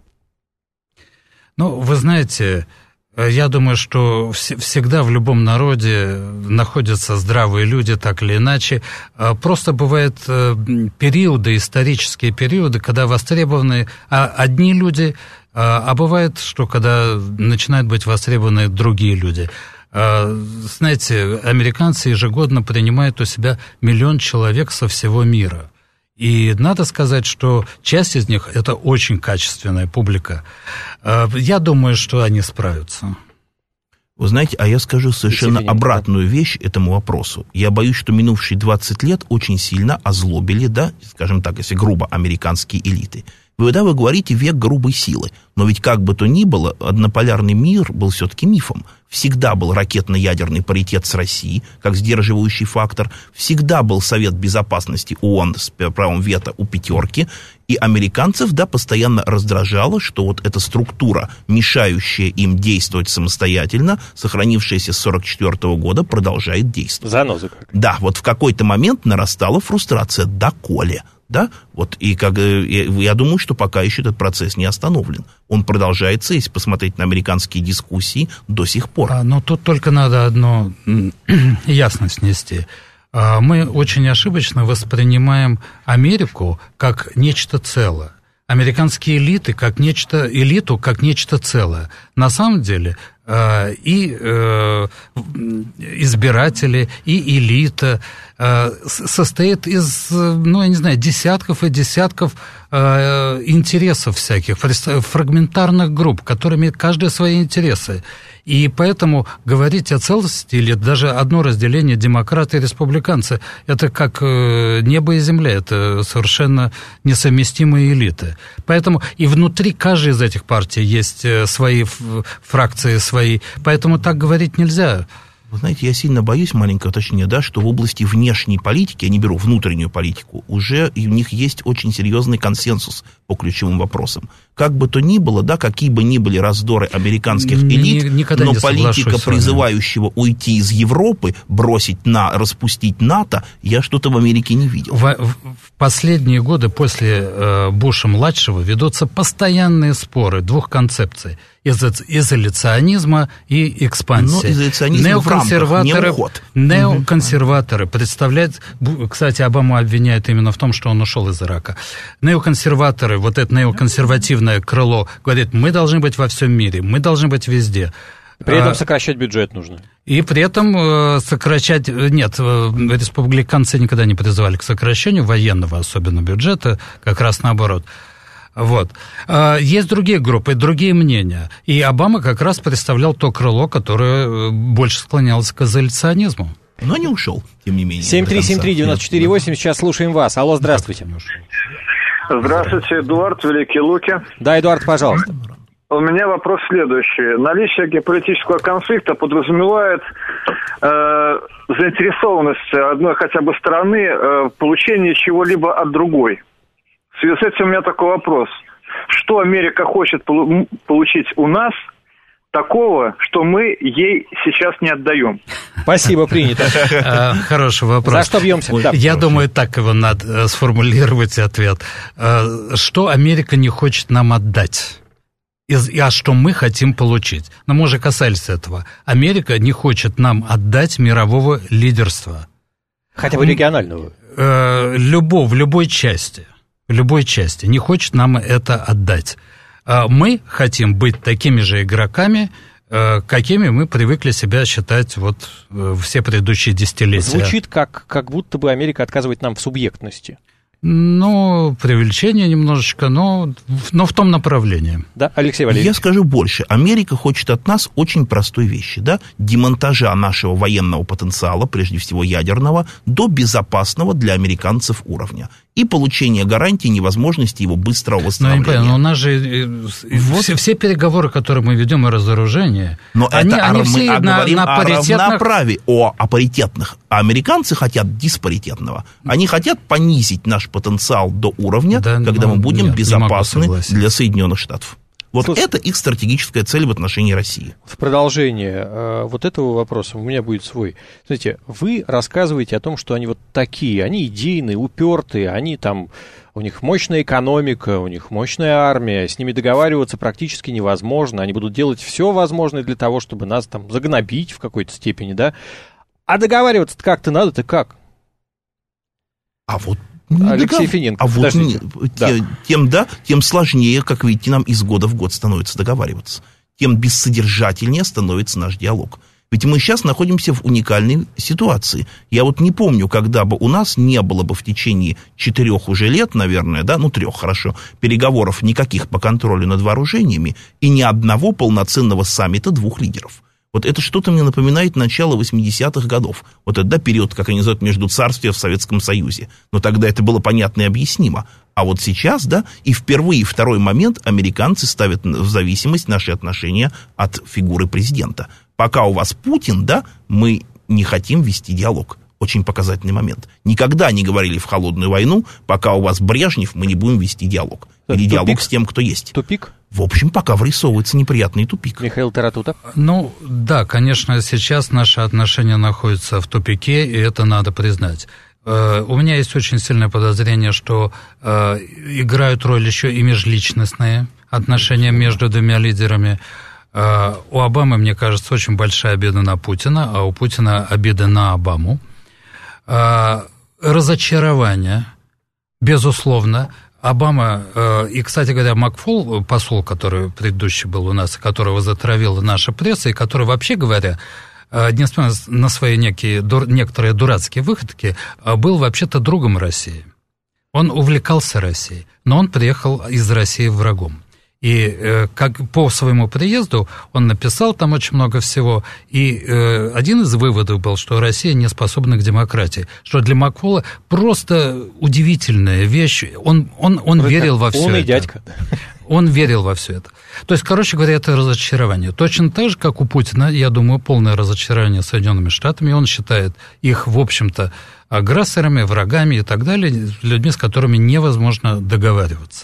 Ну, вы знаете... Я думаю, что всегда в любом народе находятся здравые люди, так или иначе. Просто бывают периоды, исторические периоды, когда востребованы одни люди, а бывает, что когда начинают быть востребованы другие люди. Знаете, американцы ежегодно принимают у себя миллион человек со всего мира. И надо сказать, что часть из них – это очень качественная публика. Я думаю, что они справятся. Вы знаете, а я скажу совершенно обратную вещь этому вопросу. Я боюсь, что минувшие двадцать лет очень сильно озлобили, да, скажем так, если грубо, американские элиты. Вы, да, вы говорите век грубой силы, но ведь как бы то ни было, однополярный мир был все-таки мифом. Всегда был ракетно-ядерный паритет с Россией, как сдерживающий фактор. Всегда был Совет Безопасности ООН с правом вето у пятерки. И американцев, да, постоянно раздражало, что вот эта структура, мешающая им действовать самостоятельно, сохранившаяся с сорок четвёртого года, продолжает действовать. Заноза как. Да, вот в какой-то момент нарастала фрустрация. Доколе? Да, вот, и как, я думаю, что пока еще этот процесс не остановлен. Он продолжается, если посмотреть на американские дискуссии, до сих пор. А, но тут только надо одно ясность нести. Мы очень ошибочно воспринимаем Америку как нечто целое. Американские элиты как нечто, элиту как нечто целое. На самом деле и избиратели, и элита состоит из, ну, я не знаю, десятков и десятков интересов всяких, фрагментарных групп, которыми каждая свои интересы. И поэтому говорить о целостности или даже одно разделение демократы и республиканцы, это как небо и земля, это совершенно несовместимые элиты. Поэтому и внутри каждой из этих партий есть свои фракции, свои, поэтому так говорить нельзя. Вы знаете, я сильно боюсь, маленькое уточнение, да, что в области внешней политики, я не беру внутреннюю политику, уже у них есть очень серьезный консенсус по ключевым вопросам. Как бы то ни было, да, какие бы ни были раздоры американских элит, Никогда но не политика, призывающего уйти из Европы, бросить на, распустить НАТО, я что-то в Америке не видел. В, в последние годы после э, Буша-младшего ведутся постоянные споры двух концепций. Изоляционизма и экспансии. Но изоляционизм неоконсерваторы, в рамках, не уход. Неоконсерваторы представляют... Кстати, Обаму обвиняют именно в том, что он ушел из Ирака. Неоконсерваторы, вот это неоконсервативное крыло, говорит, мы должны быть во всем мире, мы должны быть везде. При этом сокращать бюджет нужно. И при этом сокращать... Нет, республиканцы никогда не призывали к сокращению военного, особенно бюджета, как раз наоборот. Вот. Есть другие группы, другие мнения. И Обама как раз представлял то крыло, которое больше склонялось к изоляционизму. Но не ушел, тем не менее. семь три семь три девять четыре восемь, сейчас слушаем вас. Алло, здравствуйте. Здравствуйте, Эдуард, Великие Луки. Да, Эдуард, пожалуйста. У меня вопрос следующий. Наличие геополитического конфликта подразумевает э, заинтересованность одной хотя бы стороны э, в получении чего-либо от другой. В связи с этим у меня такой вопрос. Что Америка хочет полу- получить у нас такого, что мы ей сейчас не отдаем? Спасибо, принято. Хороший вопрос. За что бьемся? Да. Я думаю, так его надо сформулировать ответ. Что Америка не хочет нам отдать? А что мы хотим получить? Но мы уже касались этого. Америка не хочет нам отдать мирового лидерства. Хотя бы регионального. Любого, в любой части. В любой части. Не хочет нам это отдать. Мы хотим быть такими же игроками, какими мы привыкли себя считать вот все предыдущие десятилетия. Звучит как, как будто бы Америка отказывает нам в субъектности. Ну, преувеличение немножечко, но, но в том направлении. Да, Алексей Валерьевич? Я скажу больше. Америка хочет от нас очень простой вещи, да? Демонтажа нашего военного потенциала, прежде всего ядерного, до безопасного для американцев уровня. И получение гарантии невозможности его быстрого восстановления. Но, но у нас же вот. все, все переговоры, которые мы ведем о разоружении, но они, это, они мы все на, говорим на о паритетных... равноправии, о, о паритетных. А американцы хотят диспаритетного. Они хотят понизить наш потенциал до уровня, да, когда мы будем нет, безопасны для Соединенных Штатов. Вот Слушай, это их стратегическая цель в отношении России. В продолжение э, вот этого вопроса у меня будет свой. Смотрите, вы рассказываете о том, что они вот такие, они идейные, упертые, они там, у них мощная экономика, у них мощная армия, с ними договариваться практически невозможно, они будут делать все возможное для того, чтобы нас там загнобить в какой-то степени, да? А договариваться-то как-то надо-то как? А вот Не Алексей догов... Финенко. А вот не, да. Тем, да, тем сложнее, как видите, нам из года в год становится договариваться. Тем бессодержательнее становится наш диалог. Ведь мы сейчас находимся в уникальной ситуации. Я вот не помню, когда бы у нас не было бы в течение четырех уже лет, наверное, да, ну трех, хорошо, переговоров никаких по контролю над вооружениями и ни одного полноценного саммита двух лидеров. Вот это что-то мне напоминает начало восьмидесятых годов. Вот это, да, период, как они называют, междуцарствия в Советском Союзе. Но тогда это было понятно и объяснимо. А вот сейчас, да, и впервые второй момент американцы ставят в зависимость наши отношения от фигуры президента. Пока у вас Путин, да, мы не хотим вести диалог. Очень показательный момент. Никогда не говорили в холодную войну, пока у вас Брежнев, мы не будем вести диалог. Или тупик? Диалог с тем, кто есть. Тупик? В общем, пока вырисовывается неприятный тупик. Михаил Таратута? Ну, да, конечно, сейчас наши отношения находятся в тупике, и это надо признать. Uh, у меня есть очень сильное подозрение, что uh, играют роль еще и межличностные отношения между двумя лидерами. Uh, у Обамы, мне кажется, очень большая обида на Путина, а у Путина обида на Обаму. Uh, разочарование, безусловно. Обама, uh, и, кстати говоря, Макфол, посол, который предыдущий был у нас, которого затравила наша пресса, и который, вообще говоря, несмотря на свои некие, некоторые дурацкие выходки, был вообще-то другом России. Он увлекался Россией, но он приехал из России врагом. И как по своему приезду он написал там очень много всего, и один из выводов был, что Россия не способна к демократии, что для Макфола просто удивительная вещь. Он, он, он верил во все умный это. Дядька. Он верил во все это. То есть, короче говоря, это разочарование. Точно так же, как у Путина, я думаю, полное разочарование Соединенными Штатами. Он считает их, в общем-то, агрессорами, врагами и так далее, людьми, с которыми невозможно договариваться.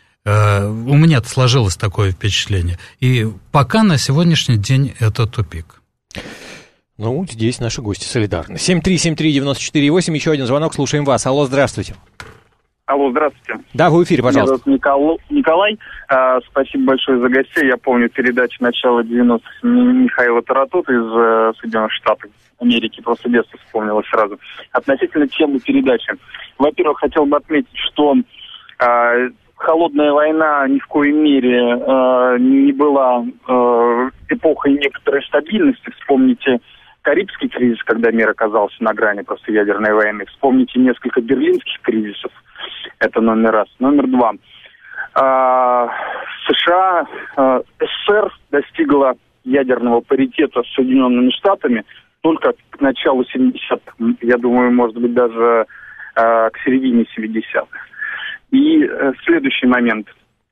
У меня сложилось такое впечатление. И пока на сегодняшний день это тупик. Ну, здесь наши гости солидарны. семь три семь три девять четыре восемь, еще один звонок, слушаем вас. Алло, здравствуйте. Алло, здравствуйте. Да, вы в эфире, пожалуйста. Меня зовут Николай. А, спасибо большое за гостей. Я помню передачу начала девяностых Михаила Таратута из э, Соединенных Штатов Америки. Просто детство вспомнилось сразу. Относительно темы передачи. Во-первых, хотел бы отметить, что э, холодная война ни в коей мере э, не была э, эпохой некоторой стабильности. Вспомните Карибский кризис, когда мир оказался на грани просто ядерной войны. Вспомните несколько берлинских кризисов. Это номер раз. Номер два. А, США, а, СССР достигла ядерного паритета с Соединенными Штатами только к началу семидесятых. Я думаю, может быть, даже а, к середине семидесятых. И э, следующий момент.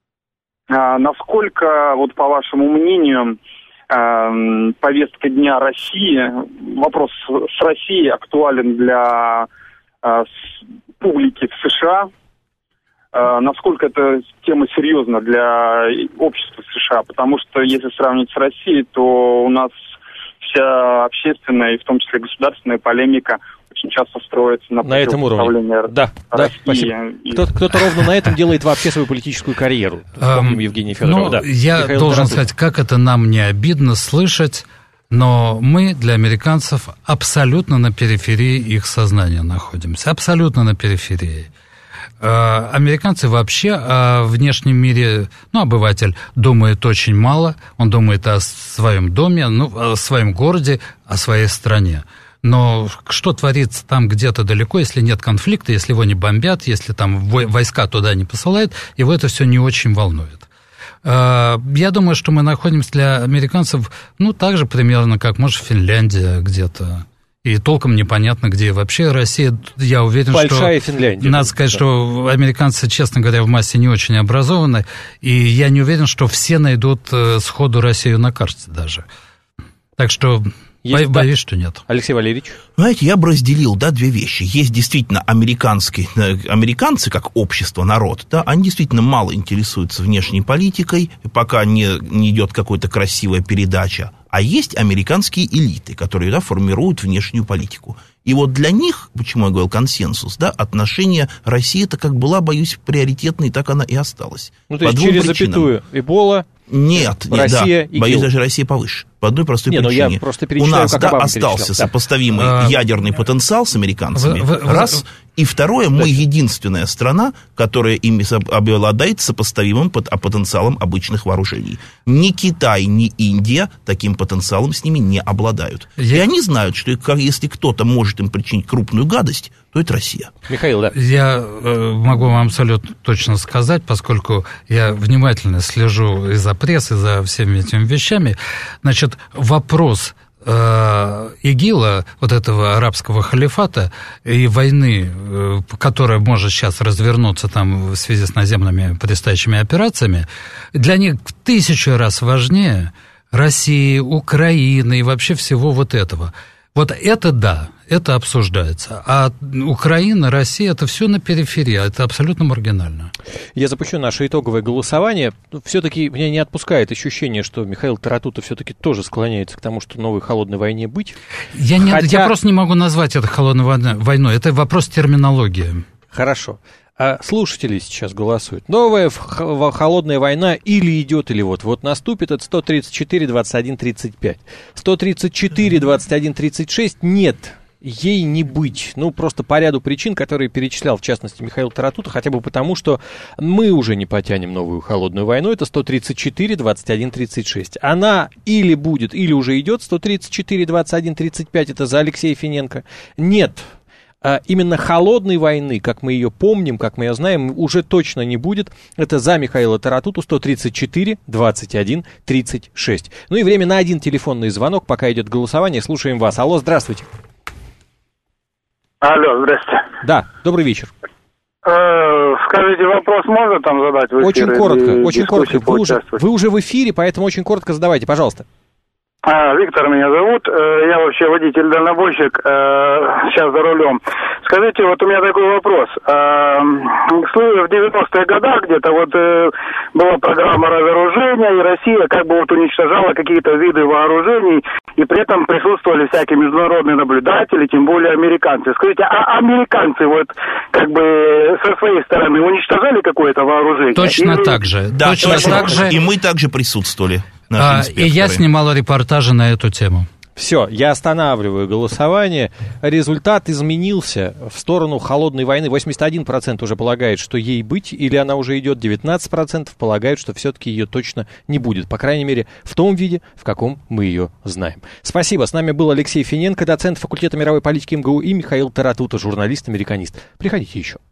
А, насколько, вот по вашему мнению, э, повестка дня России, вопрос с Россией актуален для э, с, публики в США? Э, насколько эта тема серьезна для общества США? Потому что если сравнить с Россией, то у нас вся общественная и в том числе государственная полемика очень часто строится на, на этом уровне. Да, да, спасибо. И... Кто-то, кто-то ровно на этом делает вообще свою политическую карьеру. Помним Евгения Федорова. Ну, да. я Михаил должен Тарасов. сказать, как это нам не обидно слышать, но мы для американцев абсолютно на периферии их сознания находимся. Абсолютно на периферии. Американцы вообще о внешнем мире, ну, обыватель думает очень мало. Он думает о своем доме, ну, о своем городе, о своей стране. Но что творится там где-то далеко, если нет конфликта, если его не бомбят, если там войска туда не посылают, его это все не очень волнует. Я думаю, что мы находимся для американцев, ну, так же примерно, как, может, Финляндия где-то. И толком непонятно, где вообще Россия. Я уверен, Большая что... Финляндия. Надо сказать, да. что американцы, честно говоря, в массе не очень образованы. И я не уверен, что все найдут сходу Россию на карте даже. Так что... Есть, боюсь, да. что нет. Алексей Валерьевич? Знаете, я бы разделил, да, две вещи. Есть действительно американские, американцы, как общество, народ, да, они действительно мало интересуются внешней политикой, пока не, не идет какая-то красивая передача. А есть американские элиты, которые, да, формируют внешнюю политику. И вот для них, почему я говорил консенсус, да, отношение России, это как была, боюсь, приоритетной, так она и осталась. Ну, то есть через причинам. Запятую Эбола... Нет, нет, Россия да, боюсь, даже Россия повыше. По одной простой не, причине. Ну, я просто перечитаю, у нас, как да, Обама остался перечислял. сопоставимый да. ядерный потенциал с американцами, в, в, раз. В, и второе, мы единственная страна, которая ими обладает сопоставимым потенциалом обычных вооружений. Ни Китай, ни Индия таким потенциалом с ними не обладают. Я... И они знают, что если кто-то может им причинить крупную гадость, то это Россия. Михаил, да. Я э, могу вам абсолютно точно сказать, поскольку я внимательно слежу и за прессой, и за всеми этими вещами. Значит, вопрос э, ИГИЛа, вот этого арабского халифата, и войны, э, которая может сейчас развернуться там в связи с наземными предстоящими операциями, для них в тысячу раз важнее России, Украины и вообще всего вот этого. Вот это да, это обсуждается. А Украина, Россия, это все на периферии, это абсолютно маргинально. Я запущу наше итоговое голосование. Все-таки меня не отпускает ощущение, что Михаил Таратута все-таки тоже склоняется к тому, что новой холодной войне быть. Я, не, Хотя... я просто не могу назвать это холодной войной. Это вопрос терминологии. Хорошо. А слушатели сейчас голосуют. Новая холодная война или идет, или вот. Вот наступит, это сто тридцать четыре двадцать один тридцать пять. сто тридцать четыре двадцать один тридцать шесть нет, ей не быть. Ну, просто по ряду причин, которые перечислял, в частности, Михаил Таратута, хотя бы потому, что мы уже не потянем новую холодную войну. Это сто тридцать четыре двадцать один тридцать шесть. Она или будет, или уже идет. сто тридцать четыре двадцать один тридцать пять, это за Алексея Финенко. Нет. А именно холодной войны, как мы ее помним, как мы ее знаем, уже точно не будет. Это за Михаила Таратуту сто тридцать четыре двадцать один тридцать шесть. Ну и время на один телефонный звонок, пока идет голосование. Слушаем вас. Алло, здравствуйте. Алло, здрасте. Да, добрый вечер. Э, скажите, вопрос можно там задать в эфире? Очень коротко, очень коротко. Вы уже, вы уже в эфире, поэтому очень коротко задавайте, пожалуйста. А, Виктор меня зовут, я вообще водитель-дальнобойщик, сейчас за рулем. Скажите, вот у меня такой вопрос. В девяностых годах где-то вот была программа разоружения, и Россия как бы вот уничтожала какие-то виды вооружений, и при этом присутствовали всякие международные наблюдатели, тем более американцы. Скажите, а американцы вот как бы со своей стороны уничтожали какое-то вооружение? Точно Или... так же. Да, точно, точно так же. И мы также присутствовали. А, и я снимал репортажи на эту тему. Все, я останавливаю голосование. Результат изменился в сторону холодной войны. восемьдесят один процент уже полагает, что ей быть, или она уже идет. девятнадцать процентов полагают, что все-таки ее точно не будет. По крайней мере, в том виде, в каком мы ее знаем. Спасибо. С нами был Алексей Финенко, доцент факультета мировой политики эм гэ у, и Михаил Таратута, журналист-американист. Приходите еще.